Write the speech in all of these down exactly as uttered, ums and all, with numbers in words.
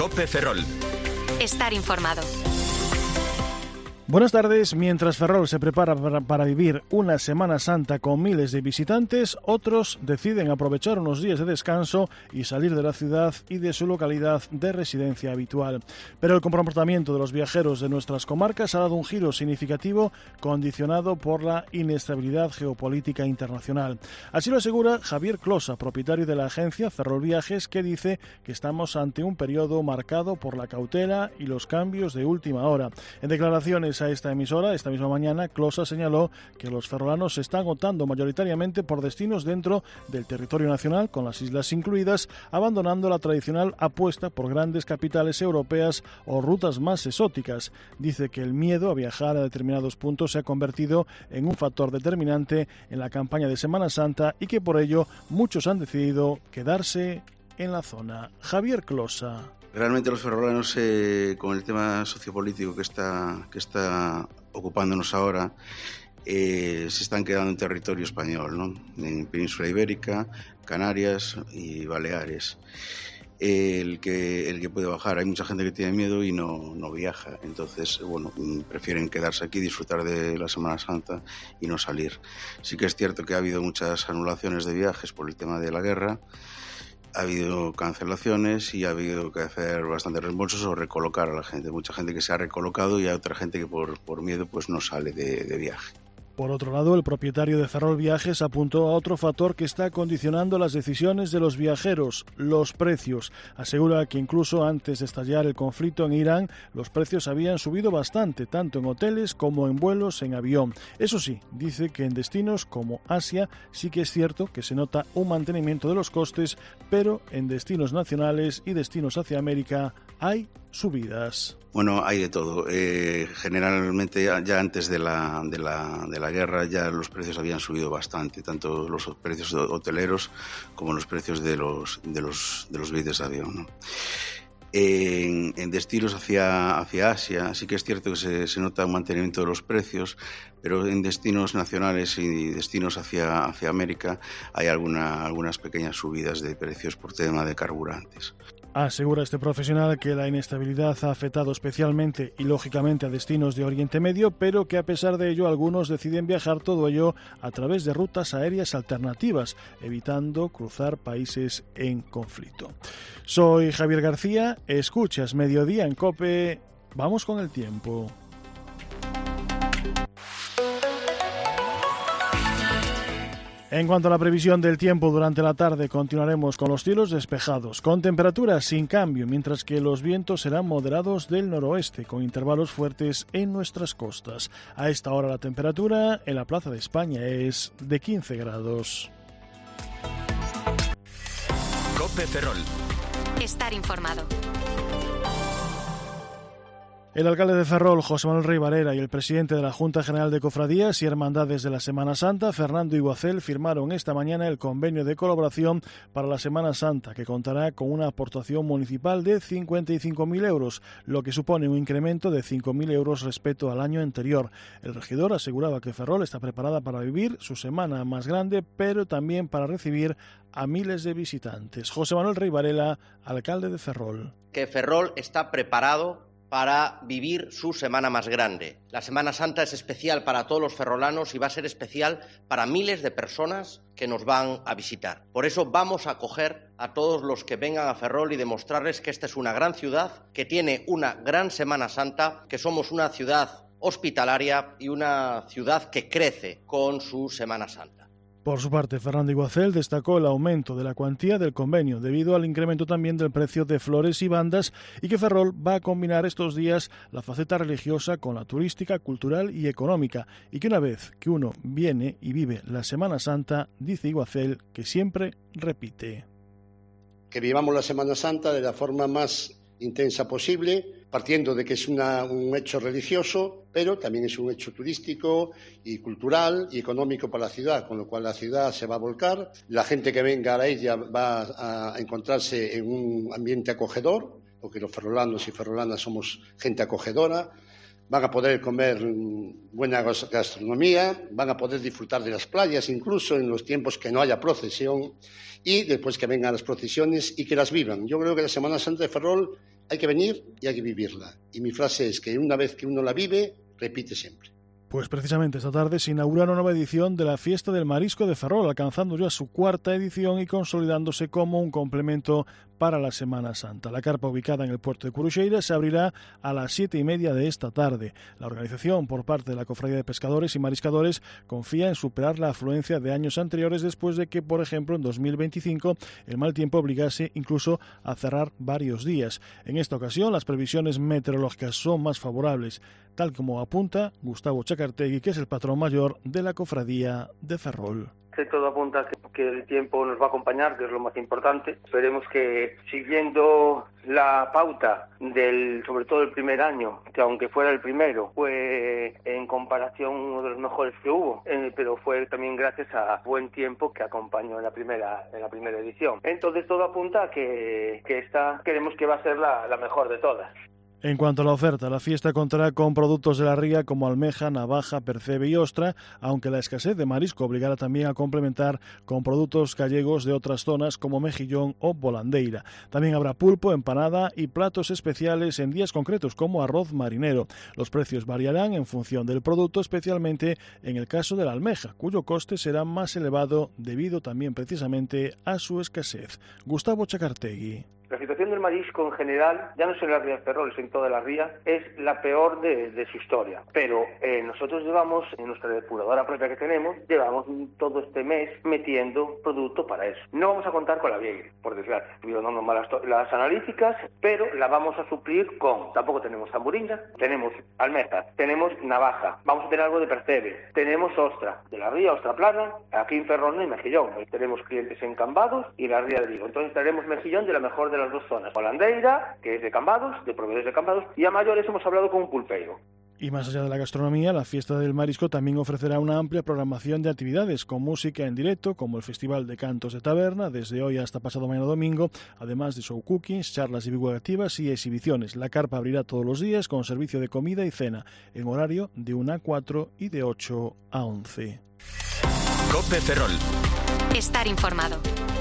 COPE Ferrol. Estar informado. Buenas tardes. Mientras Ferrol se prepara para, para vivir una Semana Santa con miles de visitantes, otros deciden aprovechar unos días de descanso y salir de la ciudad y de su localidad de residencia habitual. Pero el comportamiento de los viajeros de nuestras comarcas ha dado un giro significativo condicionado por la inestabilidad geopolítica internacional. Así lo asegura Javier Closa, propietario de la agencia Ferrol Viajes, que dice que estamos ante un periodo marcado por la cautela y los cambios de última hora. En declaraciones a esta emisora, esta misma mañana, Closa señaló que los ferrolanos se están optando mayoritariamente por destinos dentro del territorio nacional, con las islas incluidas, abandonando la tradicional apuesta por grandes capitales europeas o rutas más exóticas. Dice que el miedo a viajar a determinados puntos se ha convertido en un factor determinante en la campaña de Semana Santa y que por ello muchos han decidido quedarse en la zona. Javier Closa. Realmente los ferrolanos, eh, con el tema sociopolítico que está, que está ocupándonos ahora, eh, se están quedando en territorio español, ¿no? En Península Ibérica, Canarias y Baleares. Eh, el, que, el que puede bajar, hay mucha gente que tiene miedo y no, no viaja, entonces bueno, prefieren quedarse aquí, disfrutar de la Semana Santa y no salir. Sí que es cierto que ha habido muchas anulaciones de viajes por el tema de la guerra. Ha habido cancelaciones y ha habido que hacer bastantes reembolsos o recolocar a la gente. Mucha gente que se ha recolocado y hay otra gente que por, por miedo pues no sale de, de viaje. Por otro lado, el propietario de Ferrol Viajes apuntó a otro factor que está condicionando las decisiones de los viajeros, los precios. Asegura que incluso antes de estallar el conflicto en Irán, los precios habían subido bastante, tanto en hoteles como en vuelos en avión. Eso sí, dice que en destinos como Asia sí que es cierto que se nota un mantenimiento de los costes, pero en destinos nacionales y destinos hacia América hay subidas. Bueno, hay de todo. Eh, generalmente ya, ya antes de la, de, la, de la guerra ya los precios habían subido bastante, tanto los precios hoteleros como los precios de los, de los, de los billetes de avión, ¿no? En, en destinos hacia, hacia Asia sí que es cierto que se, se nota un mantenimiento de los precios, pero en destinos nacionales y destinos hacia, hacia América hay alguna, algunas pequeñas subidas de precios por tema de carburantes. Asegura este profesional que la inestabilidad ha afectado especialmente y lógicamente a destinos de Oriente Medio, pero que a pesar de ello algunos deciden viajar todo ello a través de rutas aéreas alternativas, evitando cruzar países en conflicto. Soy Javier García, escuchas Mediodía en COPE, vamos con el tiempo. En cuanto a la previsión del tiempo, durante la tarde continuaremos con los cielos despejados, con temperaturas sin cambio, mientras que los vientos serán moderados del noroeste, con intervalos fuertes en nuestras costas. A esta hora la temperatura en la Plaza de España es de quince grados. COPE Ferrol. Estar informado. El alcalde de Ferrol, José Manuel Rey Varela, y el presidente de la Junta General de Cofradías y Hermandades de la Semana Santa, Fernando Iguacel, firmaron esta mañana el convenio de colaboración para la Semana Santa, que contará con una aportación municipal de cincuenta y cinco mil euros, lo que supone un incremento de cinco mil euros respecto al año anterior. El regidor aseguraba que Ferrol está preparada para vivir su semana más grande, pero también para recibir a miles de visitantes. José Manuel Rey Varela, alcalde de Ferrol. Que Ferrol está preparado para vivir su semana más grande. La Semana Santa es especial para todos los ferrolanos y va a ser especial para miles de personas que nos van a visitar. Por eso vamos a acoger a todos los que vengan a Ferrol y demostrarles que esta es una gran ciudad, que tiene una gran Semana Santa, que somos una ciudad hospitalaria y una ciudad que crece con su Semana Santa. Por su parte, Fernando Iguacel destacó el aumento de la cuantía del convenio debido al incremento también del precio de flores y bandas y que Ferrol va a combinar estos días la faceta religiosa con la turística, cultural y económica y que una vez que uno viene y vive la Semana Santa, dice Iguacel que siempre repite. Que vivamos la Semana Santa de la forma más intensa posible, partiendo de que es una, un hecho religioso, pero también es un hecho turístico y cultural y económico para la ciudad, con lo cual la ciudad se va a volcar, la gente que venga a ella va a encontrarse en un ambiente acogedor, porque los ferrolanos y ferrolanas somos gente acogedora, van a poder comer buena gastronomía, van a poder disfrutar de las playas incluso en los tiempos que no haya procesión y después que vengan las procesiones y que las vivan. Yo creo que la Semana Santa de Ferrol hay que venir y hay que vivirla. Y mi frase es que una vez que uno la vive, repite siempre. Pues precisamente esta tarde se inaugura una nueva edición de la Fiesta del Marisco de Ferrol, alcanzando ya su cuarta edición y consolidándose como un complemento para la Semana Santa. La carpa, ubicada en el puerto de Curuxeira, se abrirá a las siete y media de esta tarde. La organización, por parte de la Cofradía de Pescadores y Mariscadores, confía en superar la afluencia de años anteriores después de que, por ejemplo, en dos mil veinticinco el mal tiempo obligase incluso a cerrar varios días. En esta ocasión, las previsiones meteorológicas son más favorables, tal como apunta Gustavo Chacartegui, que es el patrón mayor de la Cofradía de Ferrol. Que todo apunta que el tiempo nos va a acompañar, que es lo más importante. Esperemos que, siguiendo la pauta del, sobre todo el primer año, que aunque fuera el primero, fue en comparación uno de los mejores que hubo, eh, pero fue también gracias a buen tiempo que acompañó en la primera en la primera edición. Entonces todo apunta a que, que esta queremos que va a ser la, la mejor de todas. En cuanto a la oferta, la fiesta contará con productos de la ría como almeja, navaja, percebe y ostra, aunque la escasez de marisco obligará también a complementar con productos gallegos de otras zonas como mejillón o volandeira. También habrá pulpo, empanada y platos especiales en días concretos como arroz marinero. Los precios variarán en función del producto, especialmente en el caso de la almeja, cuyo coste será más elevado debido también precisamente a su escasez. Gustavo Chacartegui. La situación del marisco en general, ya no solo en la ría de Ferrol, sino en toda la ría, es la peor de, de su historia. Pero eh, nosotros llevamos, en nuestra depuradora propia que tenemos, llevamos todo este mes metiendo producto para eso. No vamos a contar con la Viegre, por desgracia. Tuvieron malas las analíticas, pero la vamos a suplir con, tampoco tenemos tamburina, tenemos almejas, tenemos navaja, vamos a tener algo de percebe, tenemos ostra, de la ría ostra plana, aquí en Ferrol no hay mejillón, tenemos clientes en Cambados y la ría de Vigo. Entonces traeremos mejillón de la mejor de las dos zonas, Volandeira, que es de Cambados, de proveedores de Cambados, y a mayores hemos hablado con un pulpeiro. Y más allá de la gastronomía, la Fiesta del Marisco también ofrecerá una amplia programación de actividades con música en directo, como el Festival de Cantos de Taberna, desde hoy hasta pasado mañana domingo, además de show cookings, charlas divulgativas y exhibiciones. La carpa abrirá todos los días con servicio de comida y cena, en horario de una a cuatro y de ocho a once. COPE Ferrol. Estar informado.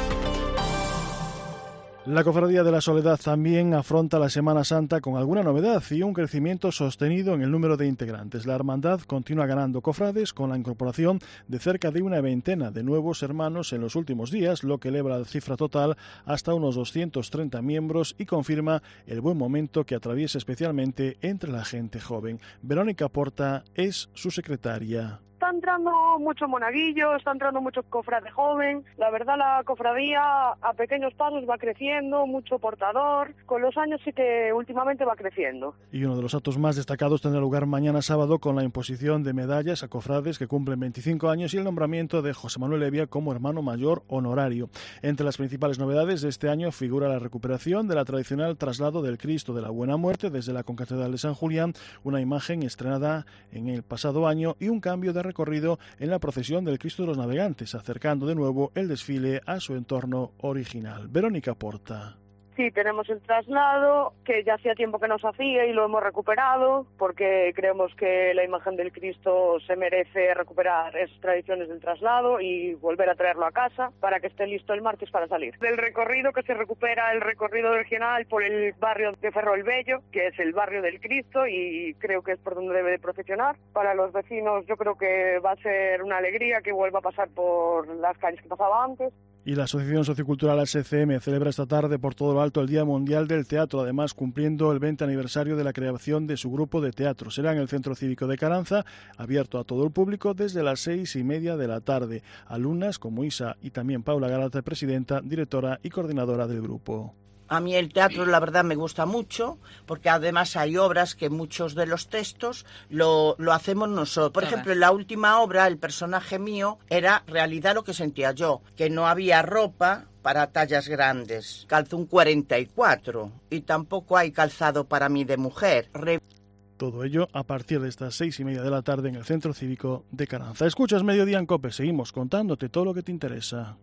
La Cofradía de la Soledad también afronta la Semana Santa con alguna novedad y un crecimiento sostenido en el número de integrantes. La hermandad continúa ganando cofrades con la incorporación de cerca de una veintena de nuevos hermanos en los últimos días, lo que eleva la cifra total hasta unos doscientos treinta miembros y confirma el buen momento que atraviesa especialmente entre la gente joven. Verónica Porta es su secretaria. Está entrando mucho monaguillo, está entrando mucho cofrade joven. La verdad, la cofradía a pequeños pasos va creciendo, mucho portador. Con los años sí que últimamente va creciendo. Y uno de los actos más destacados tendrá lugar mañana sábado con la imposición de medallas a cofrades que cumplen veinticinco años y el nombramiento de José Manuel Evia como hermano mayor honorario. Entre las principales novedades de este año figura la recuperación de la tradicional traslado del Cristo de la Buena Muerte desde la Concatedral de San Julián, una imagen estrenada en el pasado año y un cambio de recorrido en la procesión del Cristo de los Navegantes, acercando de nuevo el desfile a su entorno original. Verónica Porta. Sí, tenemos el traslado, que ya hacía tiempo que nos hacía y lo hemos recuperado, porque creemos que la imagen del Cristo se merece recuperar esas tradiciones del traslado y volver a traerlo a casa para que esté listo el martes para salir. Del recorrido que se recupera el recorrido original por el barrio de Ferrol Bello, que es el barrio del Cristo y creo que es por donde debe de procesionar. Para los vecinos yo creo que va a ser una alegría que vuelva a pasar por las calles que pasaba antes. Y la Asociación Sociocultural A S C M celebra esta tarde por todo lo alto el Día Mundial del Teatro, además cumpliendo el veinte aniversario de la creación de su grupo de teatro. Será en el Centro Cívico de Caranza, abierto a todo el público desde las seis y media de la tarde. Alumnas como Isa y también Paula Garate, presidenta, directora y coordinadora del grupo. A mí el teatro, la verdad, me gusta mucho, porque además hay obras que muchos de los textos lo, lo hacemos nosotros. Por ejemplo, en la última obra, el personaje mío era realidad lo que sentía yo, que no había ropa para tallas grandes. Calzo un cuarenta y cuatro y tampoco hay calzado para mí de mujer. Re Todo ello a partir de estas seis y media de la tarde en el Centro Cívico de Caranza. Escuchas Mediodía en COPE, seguimos contándote todo lo que te interesa.